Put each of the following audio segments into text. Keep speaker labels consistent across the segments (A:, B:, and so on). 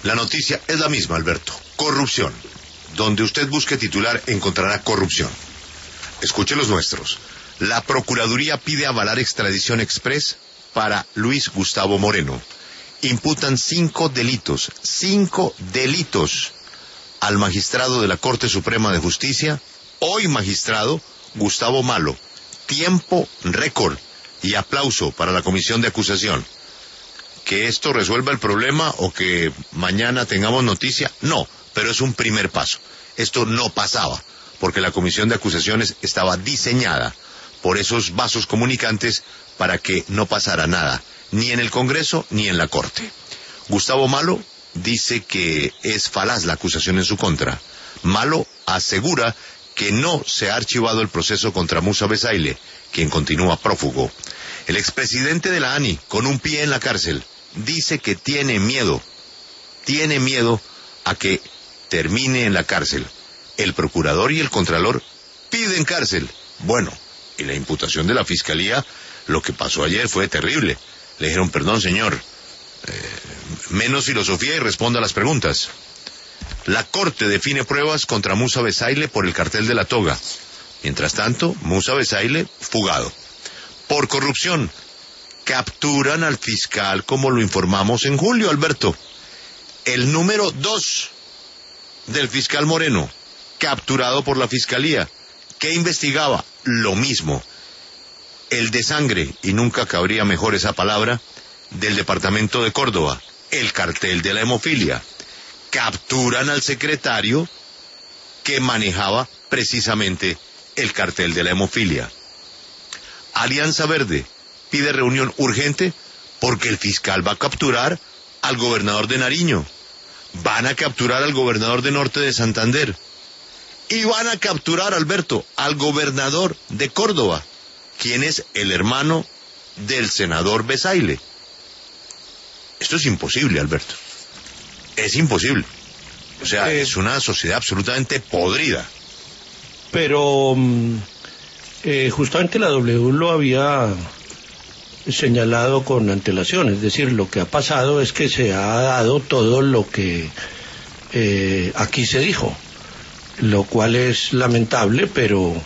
A: La noticia es la misma, Alberto. Corrupción. Donde usted busque titular encontrará corrupción. Escuche los nuestros. La Procuraduría pide avalar extradición express para Luis Gustavo Moreno. Imputan 5 delitos al magistrado de la Corte Suprema de Justicia, hoy magistrado Gustavo Malo. Tiempo récord y aplauso para la comisión de acusación. ¿Que esto resuelva el problema o que mañana tengamos noticia? No, pero es un primer paso. Esto no pasaba, porque la comisión de acusaciones estaba diseñada por esos vasos comunicantes para que no pasara nada, ni en el Congreso ni en la Corte. Gustavo Malo dice que es falaz la acusación en su contra. Malo asegura que no se ha archivado el proceso contra Musa Bezaile, quien continúa prófugo. El expresidente de la ANI, con un pie en la cárcel, dice que tiene miedo a que termine en la cárcel. El procurador y el contralor piden cárcel. Bueno, y la imputación de la fiscalía, lo que pasó ayer fue terrible. Le dijeron, perdón señor, menos filosofía y responda a las preguntas. La Corte define pruebas contra Musa Bezaile por el cartel de la toga. Mientras tanto, Musa Bezaile fugado. Por corrupción, capturan al fiscal como lo informamos en julio, Alberto. El número 2 del fiscal Moreno, capturado por la fiscalía. ¿Qué investigaba? Lo mismo. El de sangre, y nunca cabría mejor esa palabra, del departamento de Córdoba, el cartel de la hemofilia. Capturan al secretario que manejaba precisamente el cartel de la hemofilia. Alianza Verde pide reunión urgente porque el fiscal va a capturar al gobernador de Nariño, van a capturar al gobernador de Norte de Santander y van a capturar, Alberto, al gobernador de Córdoba, quien es el hermano del senador Bezaile. Esto es imposible, Alberto. Es imposible. O sea, es una sociedad absolutamente podrida.
B: Pero justamente la W lo había señalado con antelación. Es decir, lo que ha pasado es que se ha dado todo lo que aquí se dijo, lo cual es lamentable, pero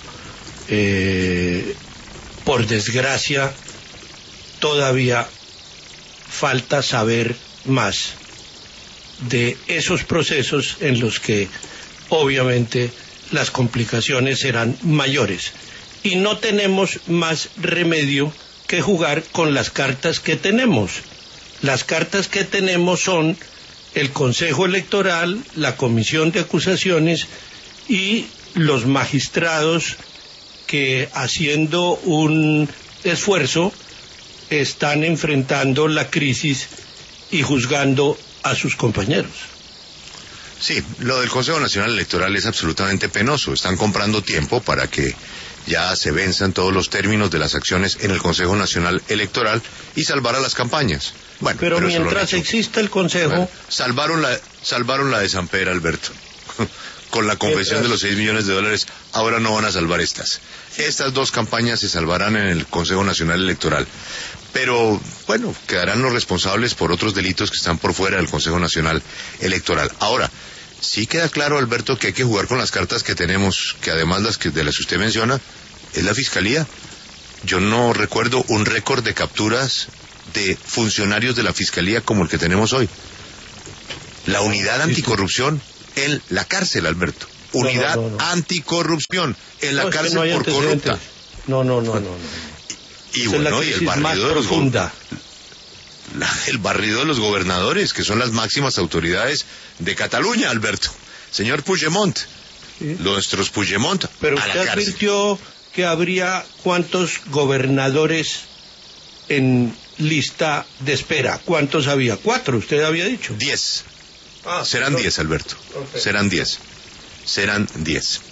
B: por desgracia todavía falta saber más de esos procesos en los que obviamente las complicaciones serán mayores y no tenemos más remedio que jugar con las cartas que tenemos. Las cartas que tenemos son el Consejo Electoral, la Comisión de Acusaciones y los magistrados que, haciendo un esfuerzo, están enfrentando la crisis y juzgando a sus compañeros.
A: Sí, lo del Consejo Nacional Electoral es absolutamente penoso. Están comprando tiempo para que ya se venzan todos los términos de las acciones en el Consejo Nacional Electoral y salvar a las campañas. Bueno,
B: pero mientras exista el Consejo...
A: Bueno, salvaron la de San Pedro, Alberto. Con la confesión de los 6 millones de dólares, ahora no van a salvar estas. Estas 2 campañas se salvarán en el Consejo Nacional Electoral. Pero, bueno, quedarán los responsables por otros delitos que están por fuera del Consejo Nacional Electoral. Ahora, sí queda claro, Alberto, que hay que jugar con las cartas que tenemos, que además de las que usted menciona, es la Fiscalía. Yo no recuerdo un récord de capturas de funcionarios de la Fiscalía como el que tenemos hoy. La unidad anticorrupción en la cárcel, Alberto. Unidad anticorrupción en la cárcel por corrupta.
B: No.
A: Y bueno, y el barrido de los gobernadores, que son las máximas autoridades de Cataluña, Alberto. Señor Puigdemont, ¿sí? Nuestros Puigdemont.
B: Pero usted advirtió que habría ¿cuántos gobernadores en lista de espera? ¿Cuántos había? 4, usted había dicho.
A: 10. Serán 10, Alberto. Okay. Serán 10.